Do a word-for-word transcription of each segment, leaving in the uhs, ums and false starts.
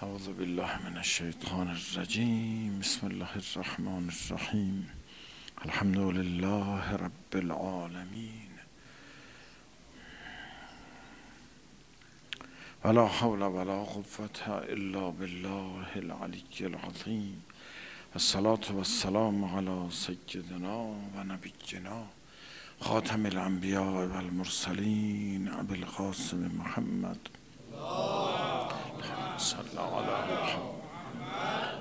اعوذ بالله من الشیطان الرجیم. بسم الله الرحمن الرحیم. الحمد لله رب العالمین. ولا حول ولا قوة الا بالله العلی العظیم. الصلاة والسلام علی سیدنا و نبینا خاتم الانبیاء والمرسلین ابی القاسم محمد صلی الله علی محمد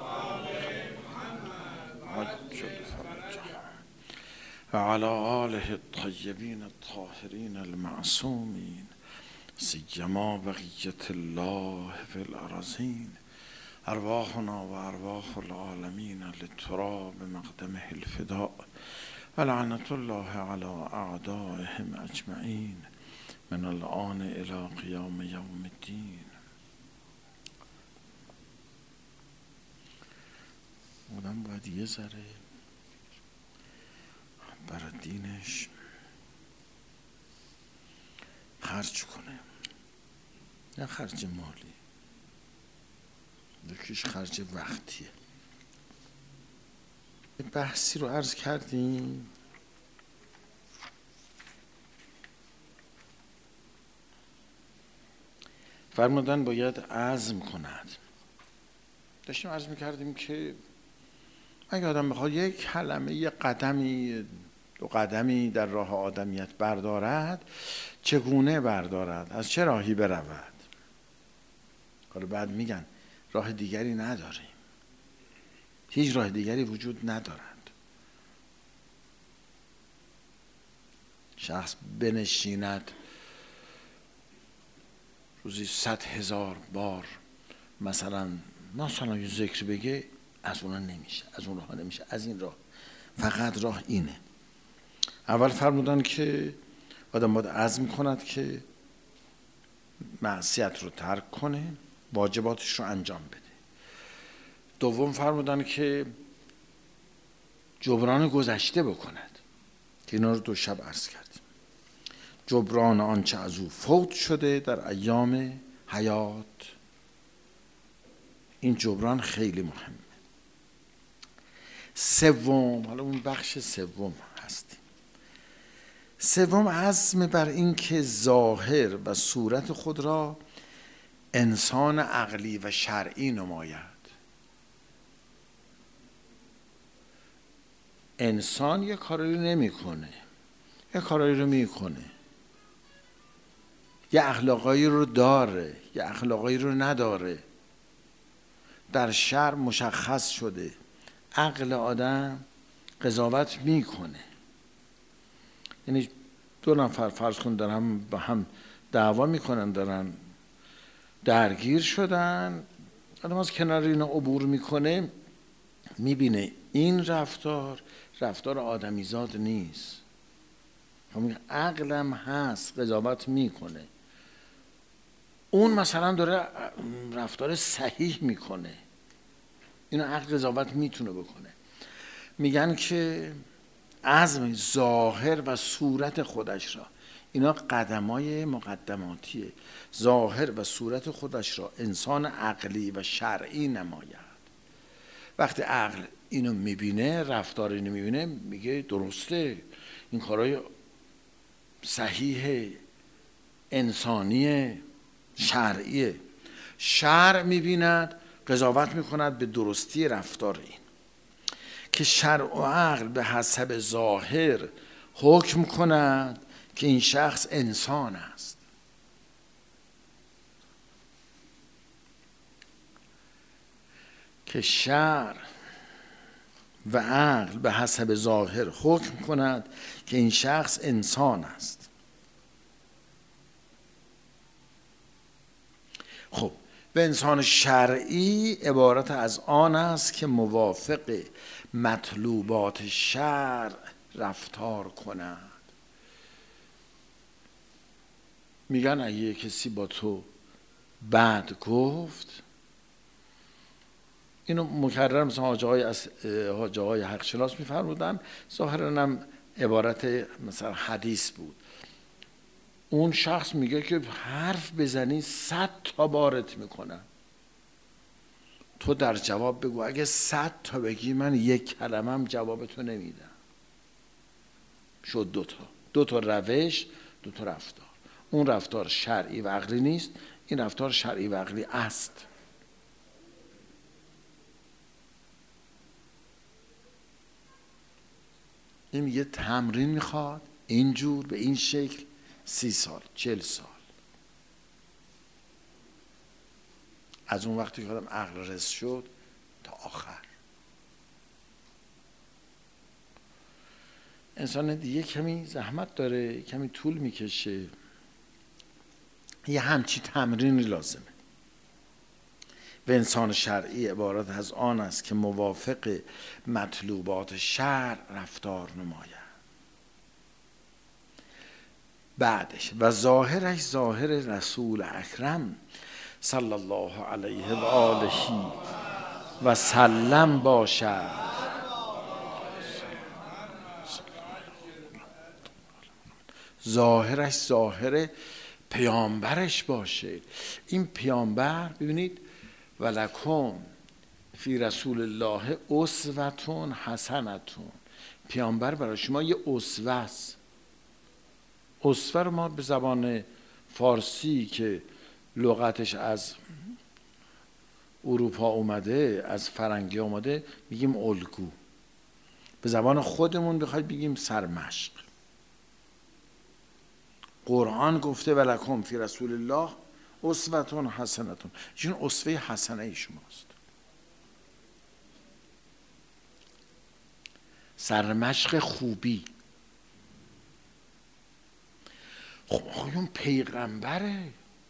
و علی آله الطیبین الطاهرین المعصومین سیما بقیت الله فی الارضین. ارواحنا و ارواح العالمین للتراب بمقدمه الفداء و لعنت الله علی اعدائهم اجمعین من الآن الى قیام یوم الدین. آدم باید یه ذره برای دینش خرج کنه، نه خرج مالی، یکیش خرج وقتیه. بحثی رو عرض کردیم فرمودن باید عزم کند. داشتیم عرض میکردیم که اگه آدم بخواد یک کلمه، یک قدمی، دو قدمی در راه آدمیت بردارد، چگونه بردارد؟ از چه راهی برود؟ حالا بعد میگن راه دیگری نداریم، هیچ راه دیگری وجود ندارد. شخص بنشیند روزی صد هزار بار مثلا مثلا یه ذکر بگه، از اون نمیشه، از اون راه نمیشه، از این راه فقط راه اینه. اول فرمودن که آدم باید عزم کند که معصیت رو ترک کنه، واجباتش رو انجام بده. دوم فرمودن که جبران گذشته بکند، که اینا رو دو شب عرض کردیم. جبران آنچه از او فوت شده در ایام حیات، این جبران خیلی مهمه. سوم، حالا اون بخش سوم هستیم. سوم عزم بر این که ظاهر و صورت خود را انسان عقلی و شرعی نماید. انسان یه کاری رو نمیکنه، یه کاری رو میکنه، یه اخلاقایی رو داره، یه اخلاقایی رو نداره. در شرع مشخص شده، عقل آدم قضاوت میکنه. یعنی دو نفر فرض کن دارن با هم دعوا میکنن، دارن درگیر شدن، آدم از کنار اینا عبور میکنه، میبینه این رفتار رفتار آدمیزاد نیست. همین عقلم هست، قضاوت میکنه. اون مثلا داره رفتار صحیح میکنه، اینو عقل قضاوت میتونه بکنه. میگن که عزم ظاهر و صورت خودش را، اینا قدمای مقدماتیه، ظاهر و صورت خودش را انسان عقلی و شرعی نماید. وقتی عقل اینو میبینه، رفتار اینو میبینه، میگه درسته، این کارای صحیح انسانی شرعیه. شرع میبیند، قضاوت میکند به درستی رفتار این. که شرع و عقل به حسب ظاهر حکم کند که این شخص انسان است. که شرع و عقل به حسب ظاهر حکم کند که این شخص انسان است. خب، و انسان شرعی عبارت از آن است که موافق مطلوبات شرع رفتار کند. میگن اگه کسی با تو بد گفت، اینو مکرر مثلا حاجه های از حاجه های حق شناس میفرمودن، ظاهرا هم عبارت مثلا حدیث بود. اون شخص میگه که حرف بزنی صد تا بارت میکنن. تو در جواب بگو اگه صد تا بگی من یک کلمم جواب تو نمیدم. شد دوتا دو تا روش، دو تا رفتار. اون رفتار شرعی و عقلی نیست، این رفتار شرعی و عقلی است. این میگه تمرین میخواد اینجور به این شکل سی سال چل سال. از اون وقتی که آدم عقل رس شد تا آخر. انسان دیگه کمی زحمت داره، کمی طول میکشه، یه همچی تمرینی لازمه. و انسان شرعی عبارت از آن است که موافق مطلوبات شرع رفتار نماید. بعدش و ظاهرش ظاهر رسول اکرم صلی الله علیه و آله و سلم باشد. ظاهرش ظاهر پیامبرش باشه. این پیامبر ببینید ولکم فی رسول الله اسوة حسنة. پیامبر برای شما یه اسوه است. اسوه رو ما به زبان فارسی که لغتش از اروپا اومده، از فرنگی اومده، میگیم الگو. به زبان خودمون بخواید بگیم سرمشق. قرآن گفته ولکم فی رسول الله اسوة حسنة. چون اسوه حسنه شماست. سرمشق خوبی. خب اون پیغمبره.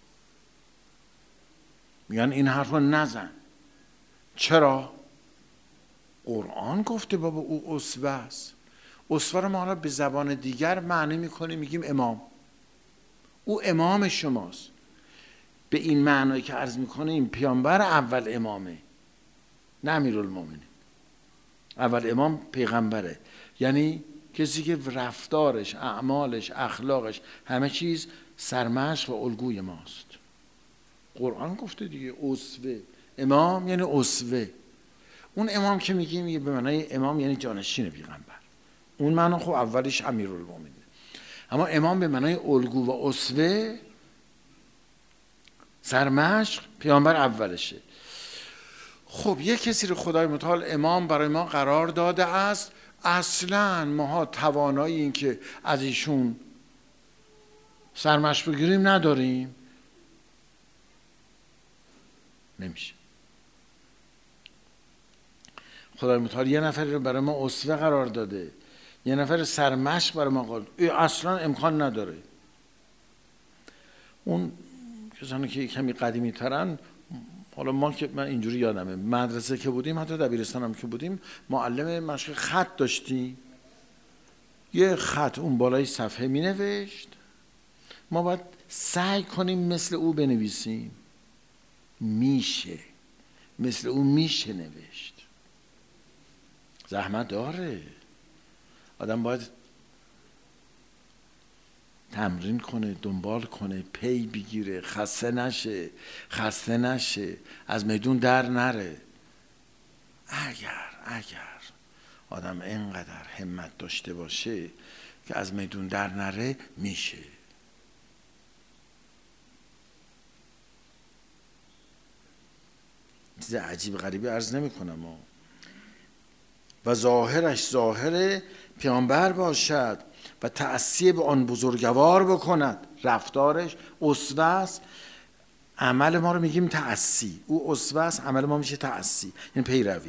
میگن این حرف رو نزن. چرا؟ قرآن گفته بابا او اسوه است. اسوه رو ما حالا به زبان دیگر معنی میکنیم، میگیم امام. او امام شماست. به این معنایی که عرض میکنه این پیامبر اول امامه، نه امیرالمومنین. اول امام پیغمبره، یعنی کسی که رفتارش، اعمالش، اخلاقش، همه چیز سرمشق و الگوی ماست. قرآن گفته دیگه اسوه. امام یعنی اسوه. اون امام که میگیم میگه به معنای امام یعنی جانشین پیغمبر. اون معنی خب اولیش امیرالمومنین. اما امام به معنای الگو و اسوه، سرمشق، پیامبر اولشه. خب یک کسی رو خدای متعال امام برای ما قرار داده است، اصلا ماها توانایی این که از ایشون سرمشق بگیریم نداریم. نمیشه. خدای متعال یه نفری رو برای ما اسوه قرار داده، یه نفر سرمشق برای ما قرار داده، اصلا امکان نداره. اون کسانی که کمی قدیمی ترن، حالا ما که من اینجوری یادمه مدرسه که بودیم، حتی دبیرستان هم که بودیم، معلم مشق خط داشتیم. یه خط اون بالای صفحه می نوشت، ما باید سعی کنیم مثل او بنویسیم. میشه مثل او میشه نوشت. زحمت داره. آدم باید تمرین کنه، دنبال کنه، پی بگیره، خسته نشه خسته نشه از میدون در نره. اگر اگر آدم اینقدر همت داشته باشه که از میدون در نره، میشه. چیز عجیب غریبی عرض نمی کنم. و ظاهرش ظاهر پیامبر باشد و تأسی به آن بزرگوار بکند. رفتارش اسوه است، عمل ما رو میگیم تأسی. او اسوه است، عمل ما میشه تأسی، یعنی پیروی.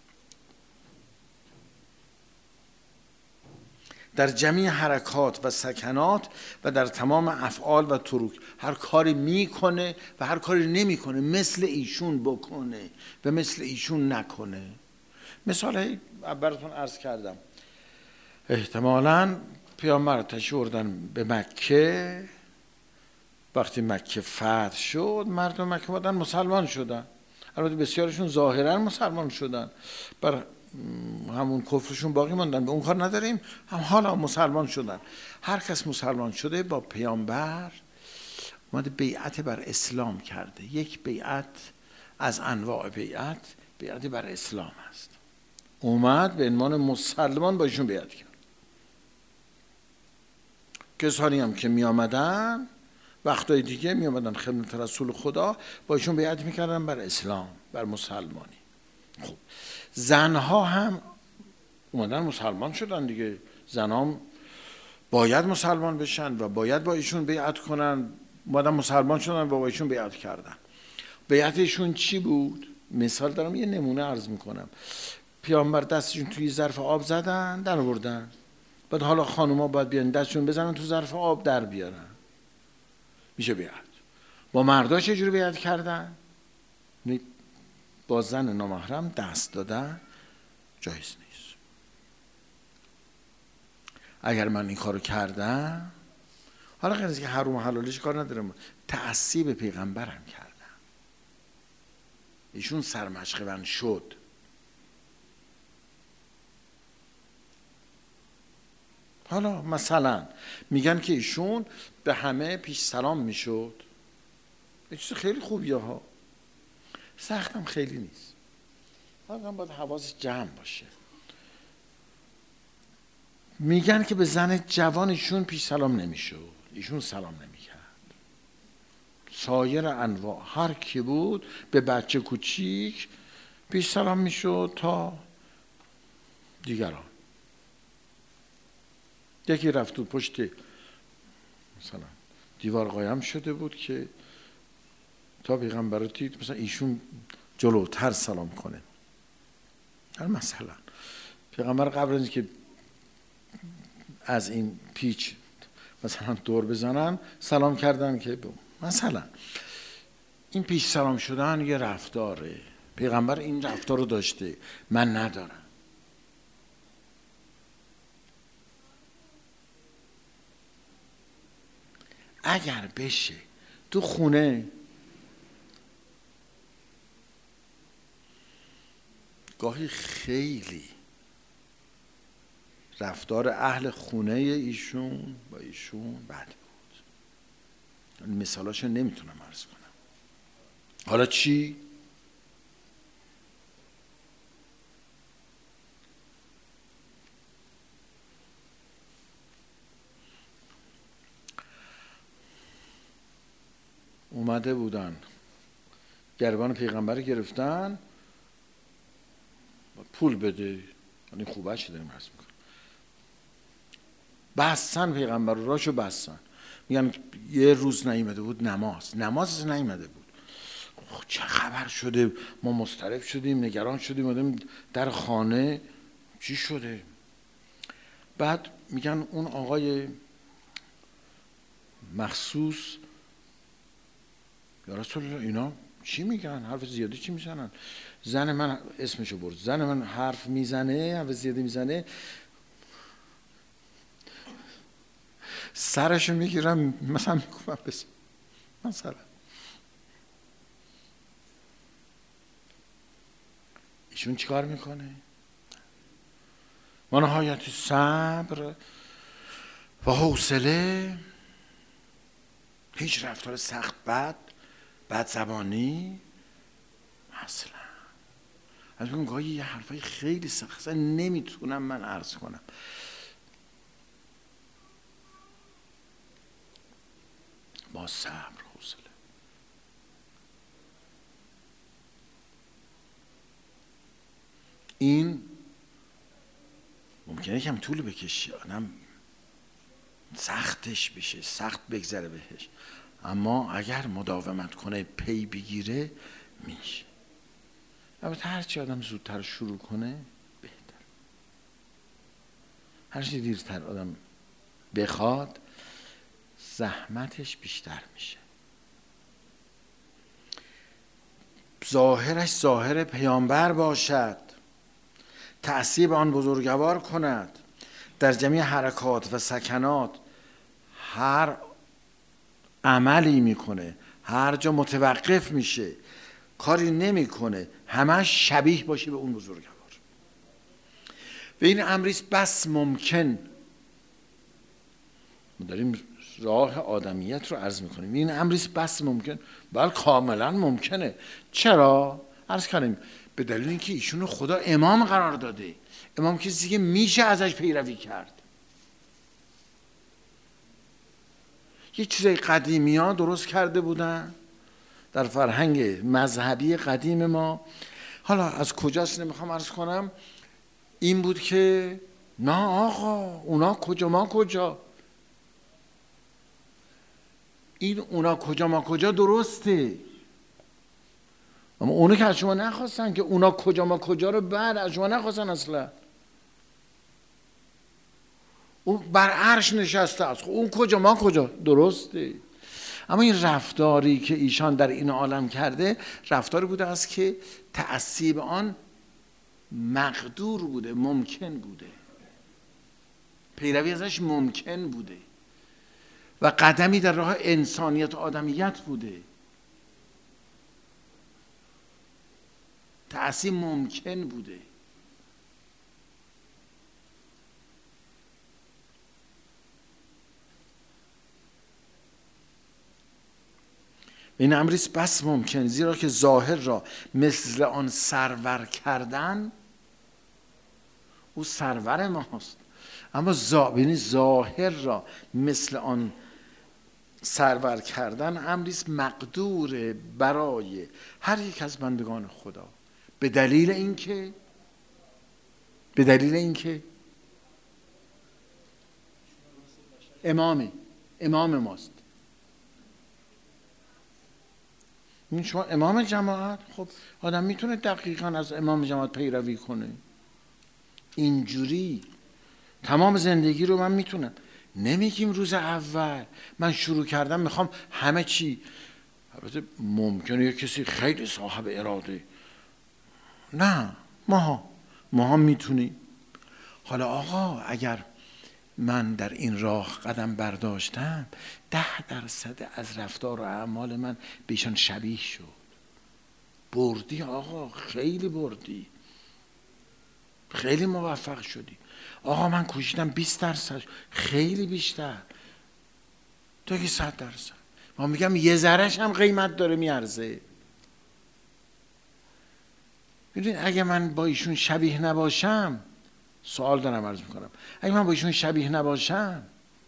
در جمعی حرکات و سکنات و در تمام افعال و ترک. هر کاری میکنه و هر کاری نمیکنه مثل ایشون بکنه و مثل ایشون نکنه. مثال براتون عرض کردم، احتمالاً پیامبر تشریف بردن به مکه. وقتی مکه فتح شد، مردم مکه بودن مسلمان شدن. البته بسیارشون ظاهراً مسلمان شدن، بر همون کفرشون باقی موندن، به اون کار نداریم، هم حالا مسلمان شدن. هر کس مسلمان شده با پیامبر اومده بیعت بر اسلام کرده. یک بیعت از انواع بیعت بیعت بر اسلام است. اومد به عنوان مسلمان با ایشون بیعت کرد. کسانی هم که می آمدن وقتای دیگه می آمدن خدمت رسول خدا با ایشون بیعت میکردن بر اسلام، بر مسلمانی. خب زنها هم اومدن مسلمان شدن دیگه. زنها باید مسلمان بشن و باید با ایشون بیعت کنن. اومدن مسلمان شدن و با ایشون بیعت کردن. بیعت ایشون چی بود؟ مثال دارم، یه نمونه عرض میکنم. پیامبر دستشون توی ظرف آب زدن، در آوردن. بعد حالا خانوما باید بیان دستشون بزنن تو ظرف آب در بیارن. میشه بیعت. با مردا چجوری بیعت کردن؟ با زن نامحرم دست دادن جایز نیست. اگر من این کارو کردم، حالا غیر از که حرام و حلالش کار ندارم، تعصیب پیغمبرم کردم. ایشون سرمشق من شد. حالا مثلا میگن که ایشون به همه پیش سلام میشد. یه چیز خیلی خوبیه ها، سختم خیلی نیست. حالا باید حواس جمع باشه. میگن که به زن جوانشون پیش سلام نمیشد، ایشون سلام نمیکرد. سایر انواع هر کی بود به بچه کوچیک پیش سلام میشد تا دیگران. یکی رفت تو پشت مثلا دیوار قایم شده بود که تا پیغمبر رو دید مثلا ایشون جلوتر سلام کنه. مثلا پیغمبر قبل از اینکه از این پیچ مثلا دور بزنن سلام کردن که مثلا این پیش سلام شدن یه رفتاره. پیغمبر این رفتار رو داشته، من ندارم. اگر بشه تو خونه گاهی خیلی رفتار اهل خونه ایشون با ایشون بد بود. مثالاشو نمیتونم عرض کنم. حالا چی؟ اومده بودن گربان پیغمبر گرفتن، پول بده، یعنی خوبه چه داریم عرض میکنم. بستن پیغمبر رو، راشو بستن. میگن یه روز نیامده بود نماز نماز نیامده بود. چه خبر شده؟ ما مضطرب شدیم، نگران شدیم، اومدیم در خانه چی شده؟ بعد میگن اون آقای مخصوص یا رسول الله اینا چی میگن؟ حرف زیادی چی میزنن؟ زن من اسمشو برد، زن من حرف میزنه، حرف زیادی میزنه، سرشو میگیرم مثلا میگم بس مثلا ایشون چیکار میکنه؟ با نهایت صبر و حوصله، هیچ رفتار سخت بد بد زبانی اصلا. از اون گاهی یه حرفای خیلی سخت نمیتونم من عرض کنم. با صبر حوصله. این ممکنه کم طول بکشه، آدم سختش بشه، سخت بگذره بهش، اما اگر مداومت کنه، پی بگیره، میشه. البته هرچی آدم زودتر شروع کنه بهتر. هرچی دیرتر آدم بخواد زحمتش بیشتر میشه. ظاهرش ظاهر پیامبر باشد، تعصیب آن بزرگوار کند، در جمعی حرکات و سکنات هر عملی میکنه، هر جا متوقف میشه، کاری نمیکنه، همش شبیه باشه به اون بزرگوار. و این امریست بس ممکن. ما داریم راه آدمیت رو عرض میکنیم. این امریست بس ممکن، بله کاملا ممکنه. چرا؟ عرض کردیم به دلیل اینکه ایشونو خدا امام قرار داده. امام کسی که میشه ازش پیروی کرد. یه چیزای قدیمی ها درست کرده بودن در فرهنگ مذهبی قدیم ما. حالا از کجاست نمیخوام عرض کنم. این بود که نه آقا اونا کجا ما کجا، این اونا کجا ما کجا درسته، اما اونو که از شما نخواستن که اونا کجا ما کجا رو بعد از شما نخواستن اصلا. اون بر عرش نشسته است، اون کجا ما کجا درسته. اما این رفتاری که ایشان در این عالم کرده رفتاری بوده است که تأثیر آن مقدور بوده، ممکن بوده، پیروی ازش ممکن بوده و قدمی در راه انسانیت و آدمیت بوده. تأثیر ممکن بوده. این امریست بس ممکن، زیرا که ظاهر را مثل آن سرور کردن، او سرور ماست، اما ظاهر را مثل آن سرور کردن امریست مقدور برای هر یک از بندگان خدا، به دلیل اینکه به دلیل اینکه امامه، امام ماست. این شما امام جماعت، خب آدم میتونه دقیقاً از امام جماعت پیروی کنه. اینجوری تمام زندگی رو من میتونم. نمیگیم روز اول من شروع کردم میخوام همه چی، البته ممکنه یه کسی خیلی صاحب اراده، نه ماها ماها میتونیم. حالا آقا اگر من در این راه قدم برداشتم ده درصد از رفتار و اعمال من به ایشان شبیه شد، بردی آقا، خیلی بردی، خیلی موفق شدی. آقا من کوشیدم بیست درصد، خیلی بیشتر، تو که صد درصد. ما میگم یه ذرهش هم قیمت داره، میارزه. ببین اگه من با ایشون شبیه نباشم، سوال دارم عرض میکنم، اگه من با ایشون شبیه نباشم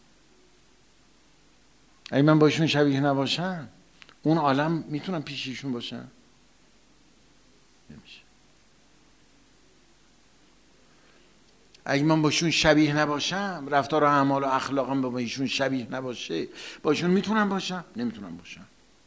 اگه من با ایشون شبیه نباشم اون عالم میتونم پیش ایشون باشم؟ نمیشه. اگه من با ایشون شبیه نباشم، رفتار و اعمال و اخلاقم با ایشون شبیه نباشه، با ایشون میتونم باشم؟ نمیتونم باشم.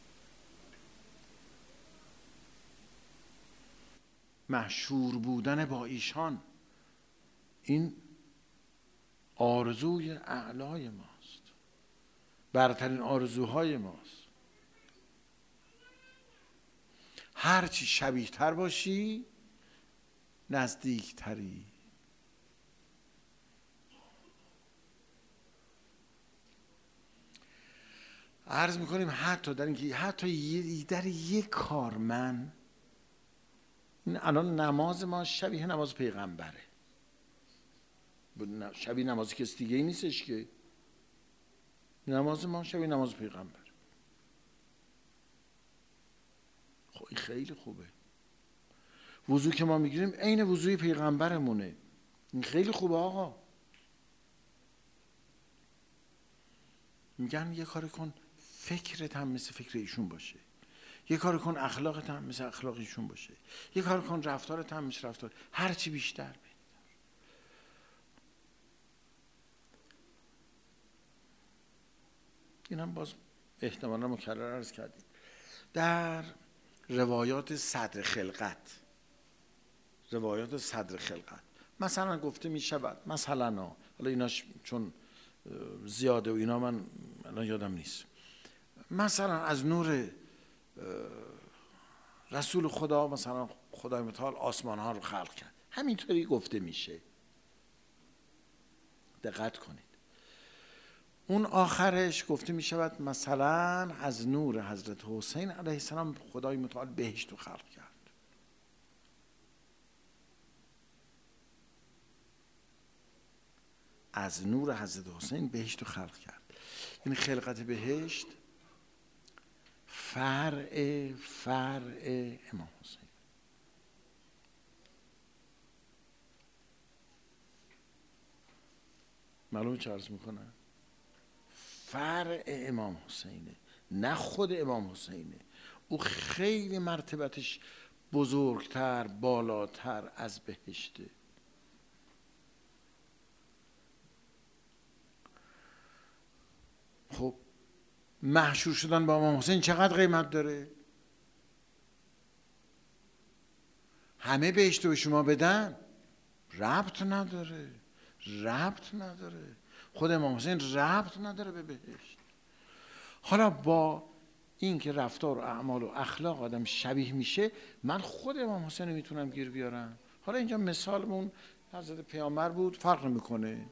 محشور بودن با ایشان این آرزوی اعلای ماست، برترین آرزوهای ماست. هرچی شبیه تر باشی نزدیک تری. عرض میکنیم حتی در اینکه حتی در یک کار، من الان نماز ما شبیه نماز پیغمبره، شبیه نماز کسی دیگه ای نیستش که. نماز ما شبیه نماز پیغمبر. خب این خیلی خوبه. وضو که ما میگیریم عین وضوی پیغمبرمونه، این خیلی خوبه آقا. میگن یه کار کن فکرت هم مثل فکر ایشون باشه، یه کار کن اخلاقت هم مثل اخلاق ایشون باشه، یه کار کن رفتارت هم مثل رفتار، هرچی بیشتر بهتر. این هم باز احتمالا مکرر عرض کردیم در روایات صدر خلقت. روایات صدر خلقت مثلا گفته می شود، مثلا حالا ایناش چون زیاده و اینا من الان یادم نیست، مثلا از نور رسول خدا مثلا خدای متعال آسمان ها رو خلق کرد، همینطوری گفته میشه. دقت کنید. اون آخرش گفته می شود مثلا از نور حضرت حسین علیه السلام خدای متعال بهشت رو خلق کرد. از نور حضرت حسین بهشت رو خلق کرد. این خلقت بهشت فرع فرع امام حسین. معلومه چه عرض میکنم؟ فرع امام حسینه، نه خود امام حسینه. او خیلی مرتبتش بزرگتر، بالاتر از بهشته. خب محشور شدن با امام حسین چقدر قیمت داره؟ همه بهشت به شما بدن ربط نداره، ربط نداره. خود امام حسین ربط نداره به بهشت. حالا با این که رفتار و اعمال و اخلاق آدم شبیه میشه، من خود امام حسین میتونم گیر بیارم. حالا اینجا مثالمون حضرت پیامبر بود، فرق میکنه.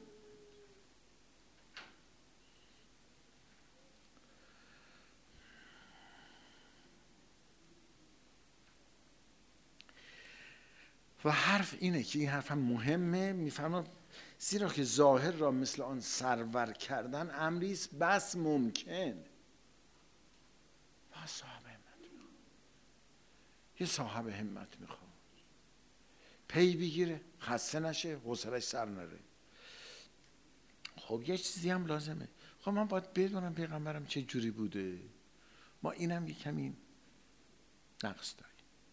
و حرف اینه که این حرف هم مهمه، میفرما زیرا که ظاهر را مثل آن سرور کردن امریست بس ممکن. با صاحب همت میخواد، یه صاحب همت میخواد پی بگیره، خسته نشه، حوصله‌اش سر نره. خب یه چیزی هم لازمه. خب من باید بدونم پیغمبرم چه جوری بوده. ما اینم یه کمی نقص داریم.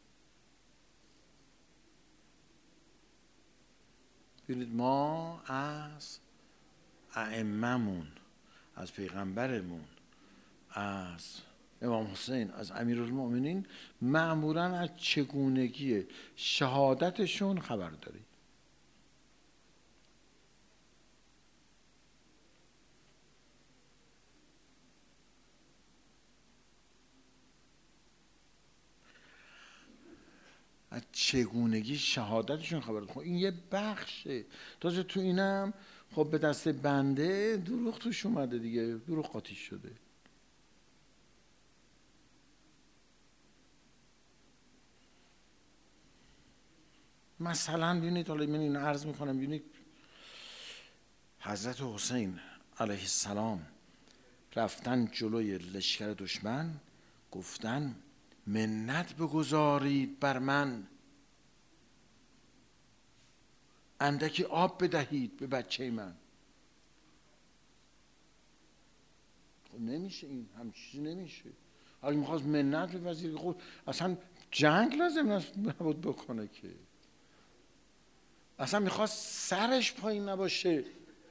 ببینید ما از ائمه‌مون، از پیغمبرمون، از امام حسین، از امیرالمؤمنین معمولاً از چگونگی شهادتشون خبر داریم. از چگونگی شهادتشون خبر داریم. خب این یه بخشه. تازه تو اینم خب به دست بنده دروغ توش اومده دیگه، دروغ قاطی شده. مثلا ببینید، حالا من اینو عرض میکنم، ببینید حضرت حسین علیه السلام رفتن جلوی لشکر دشمن، گفتن منت بگذارید بر من، اندکی آب بدهید به بچه من. خب نمیشه، این هم چیزی نمیشه. اگه میخواست منت بپذیره، خب اصلا جنگ لازم نبود بکنه که، اصلا میخواست سرش پایین نباشه.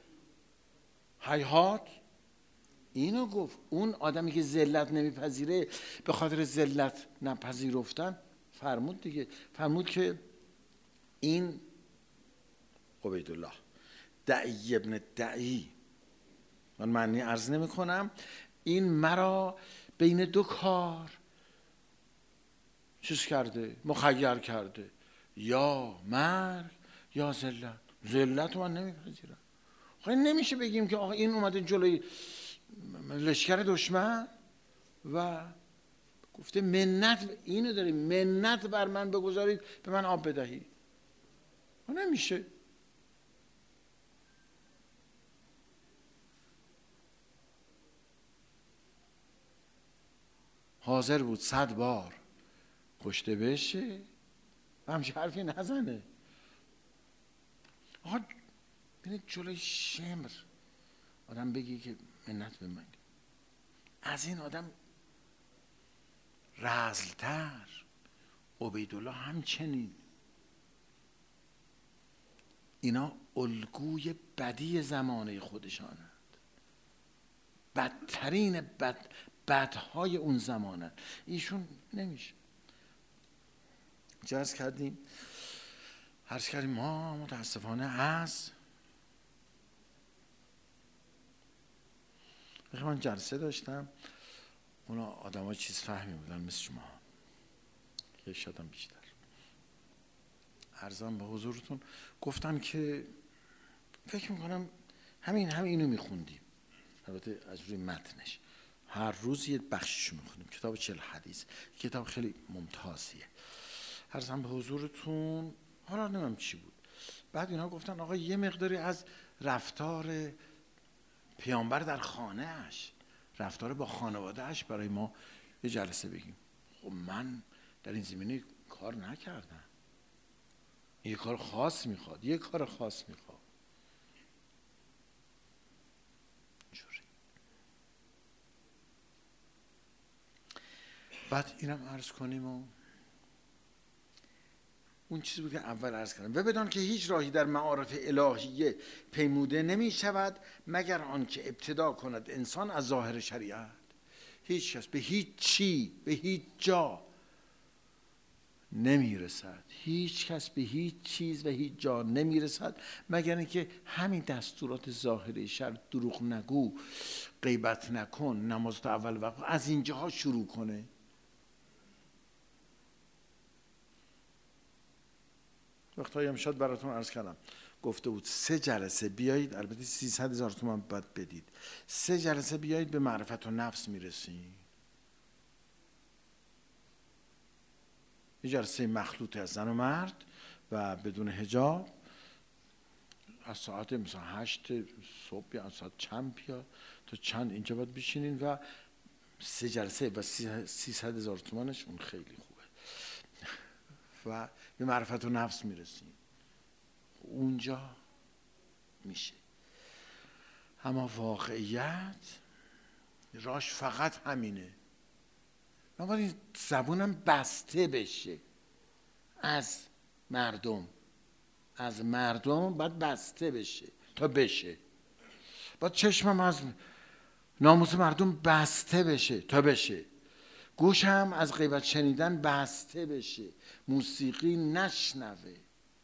هیهات اینو گفت. اون آدمی که ذلت نمیپذیره، به خاطر ذلت نپذیرفتن، فرمود دیگه، فرمود که این عبیدالله دعی ابن دعی، من معنی عرض نمی کنم، این مرا بین دو کار چیز کرده، مخیر کرده، یا مرگ یا ذلت. ذلت من نمیپذیرم. خب نمیشه بگیم که آقا این اومده جلوی لشکر دشمن و گفته منت، اینو داریم، منت بر من بگذارید به من آب بدهید. نمیشه. حاضر بود صد بار کشته بشه و همچه حرفی نزنه. آقا بینید جلوی شمر آدم بگی که منت به من، از این آدم رذل‌تر عبیدالله همچنین. اینا الگوی بدی زمانه خودشانند، بدترین بد بدهای اون زمانند. ایشون نمیشه. عرض کردیم عرض کردیم ما متاسفانه از من جلسه داشتم، اونا آدم ها چیز فهمی بودن مثل شما، یه شادم بیشتر. عرضم به حضورتون گفتم که فکر میکنم همین همین اینو میخوندیم، البته از روی متنش هر روز یه بخششو میخوندیم. کتاب چهل حدیث، کتاب خیلی ممتازیه. عرضم به حضورتون حالا نمیم چی بود. بعد اینا گفتن آقا یه مقداری از رفتار پیامبر در خانه اش رفتار با خانوادهش برای ما یه جلسه بگیم خب من در این زمینه کار نکردم، یه کار خاص میخواد، یه کار خاص میخواد. جوری بعد اینم عرض کنیم و اون چیزی بود که اول عرض کردم. و بدان که هیچ راهی در معارف الهیه پیموده نمی شود مگر آنکه ابتدا کند انسان از ظاهر شریعت. هیچ کس به هیچ چی، به هیچ جا نمی رسد. هیچ کس به هیچ چیز و هیچ جا نمی رسد مگر اینکه همین دستورات ظاهری شرع، دروغ نگو، غیبت نکن، نماز تا اول وقت، از اینجاها شروع کنه. وقتایی هم شاید براتون عرض کردم، گفته بود سه جلسه بیایید، البته سیصد هزار تومان باید بدید، سه جلسه بیایید به معرفت و نفس میرسیم. یه جلسه مخلوط از زن و مرد و بدون حجاب از ساعت مثلا هشت صبح یا از ساعت چند بیا تا چند اینجا باید بشینین و سه جلسه و سیصد هزار تومانش اون خیلی خوبه و به معرفت و نفس میرسیم. اونجا میشه. اما واقعیت راش فقط همینه. من باید این زبونم بسته بشه از مردم، از مردم باید بسته بشه تا بشه. باید چشمم از ناموس مردم بسته بشه تا بشه. گوشم از غیبت شنیدن بسته بشه، موسیقی نشنوه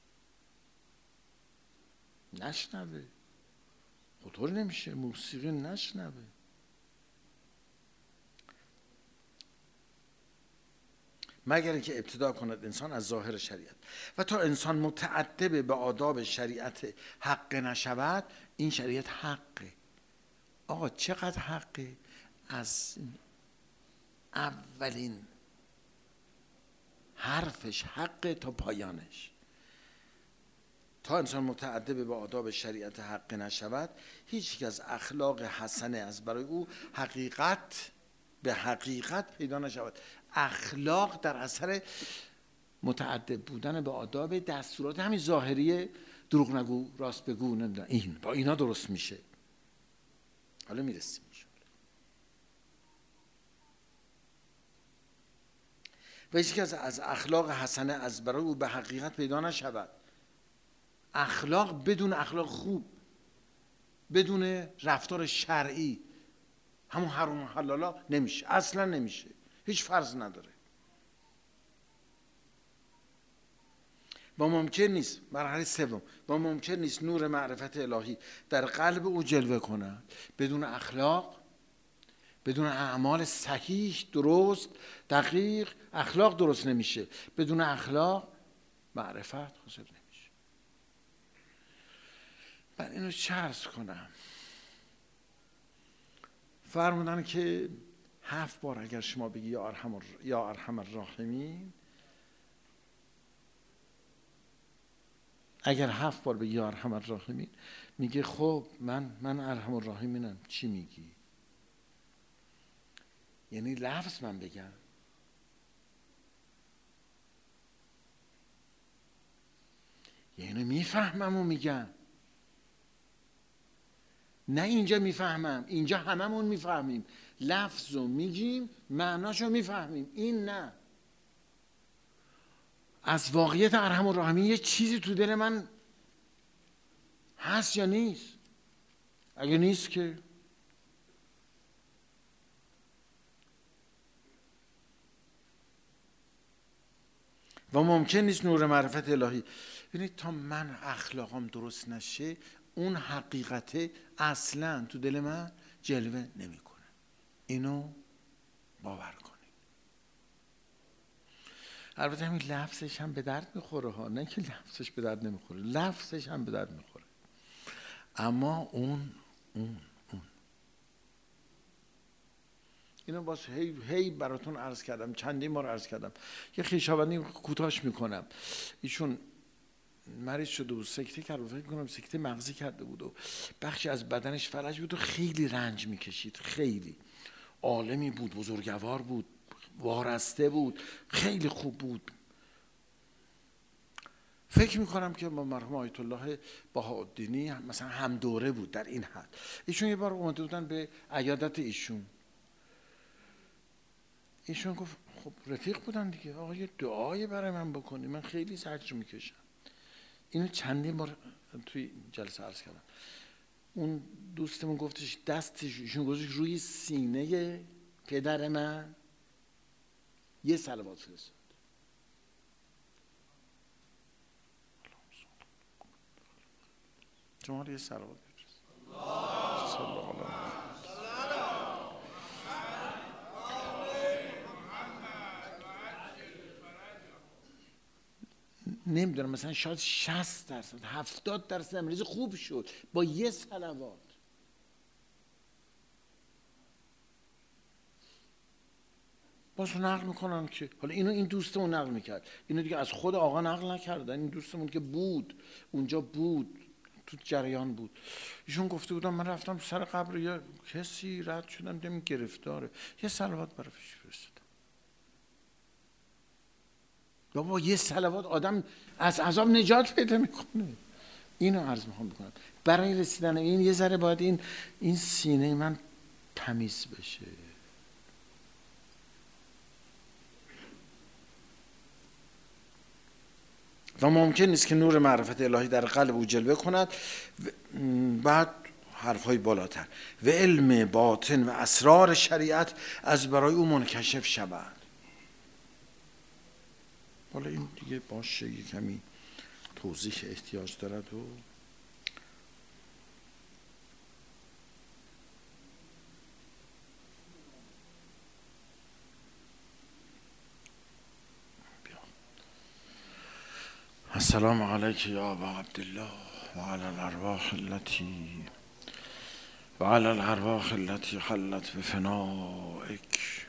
نشنوه خطور نمیشه موسیقی نشنوه. مگر اینکه ابتدا کند انسان از ظاهر شریعت و تا انسان متأدب به آداب شریعت حق نشود. این شریعت حقه. آقا چقدر حقه؟ از اولین حرفش حقه تا پایانش. تا انسان متأدب به آداب شریعت حق نشود هیچ یک از اخلاق حسنه از برای او حقیقت به حقیقت پیدا نشود. اخلاق در اثر متأدب بودن به آداب دستورات همین ظاهری، دروغ نگو، راست بگو، نمیدونم، این با اینا درست میشه. حالا میرسیم و هیچ کس از اخلاق حسنه از برای او به حقیقت پیدا نشود. اخلاق بدون اخلاق خوب، بدون رفتار شرعی، همون حرام و حلالا نمیشه، اصلا نمیشه، هیچ فرض نداره. با ممکن نیست، مرحله سوم، با ممکن نیست نور معرفت الهی در قلب او جلوه کند بدون اخلاق، بدون اعمال صحیح، درست، دقیق. اخلاق درست نمیشه، بدون اخلاق معرفت حاصل نمیشه. من اینو چه عرض کنم؟ فرمودن که هفت بار اگر شما بگی یا ارحم یا ارحم الراحمین، اگر هفت بار بگی یا ارحم الراحمین، میگه خب من من ارحم الراحمینم، چی میگی؟ یعنی لفظ من بگم، یعنی میفهمم و میگم، نه اینجا میفهمم، اینجا هممون میفهمیم، لفظ رو میگیم معناشو میفهمیم، این نه. از واقعیت ارحم الراحمین یه چیزی تو دل من هست یا نیست؟ اگه نیست که و ممکن نیست نور معرفت الهی. ببینید تا من اخلاقم درست نشه اون حقیقت اصلا تو دل من جلوه نمیکنه. اینو باور کنید. البته همین لفظش هم به درد میخوره ها، نه که لفظش به درد نمیخوره، لفظش هم به درد میخوره، اما اون اون اون اینو باز هی هی براتون عرض کردم، چندین بار عرض کردم. یه خویشاوندی کوتاش میکنم. ایشون مریض شده بود، سکته کرد، فکر کنم سکته مغزی کرده بود و بخشی از بدنش فلج بود و خیلی رنج میکشید، خیلی. عالمی بود، بزرگوار بود، وارسته بود، خیلی خوب بود. فکر میکنم که با مرحوم آیت الله بهاءالدینی مثلا هم دوره بود در این حد. ایشون یه بار اومده بودن به عیادت ایشون، ایشون گفت خب رفیق بودن دیگه، آقا یه دعای برای من بکنی، من خیلی زجر میکشم. اینو چندین بار توی جلسه عرض کردم. اون دوستمون گفتش دستش ایشون گذاشت روی سینه پدر من، یه صلوات فرستاد. شما یه صلوات بفرست. صلی الله علیه و نمیدونم مثلا شاید شصت درصد هفتاد درصد مریض خوب شد با یه صلوات. باز نقل میکنن که حالا اینو این دوستمون نقل میکرد، اینو دیگه از خود آقا نقل نکردن، این دوستمون که بود اونجا بود تو جریان بود، ایشون گفته بودم من رفتم سر قبر یه کسی رد شدم دیدم گرفتاره، یه صلوات براش فرستادم. بابا یه صلوات آدم از عذاب نجات پیدا میکنه. اینو عرض میخوام بکنم، برای رسیدن این یه ذره باید این این سینه من تمیز بشه. و ممکن نیست که نور معرفت الهی در قلب او جلوه کند. بعد حرفهای بالاتر و علم باطن و اسرار شریعت از برای او منکشف شود. حالا این دیگه باشه یه کمی توضیح احتیاج دارد. و السلام علیک یا ابا عبدالله و علی الارواح التي و علی الارواح التي حلت بفنائک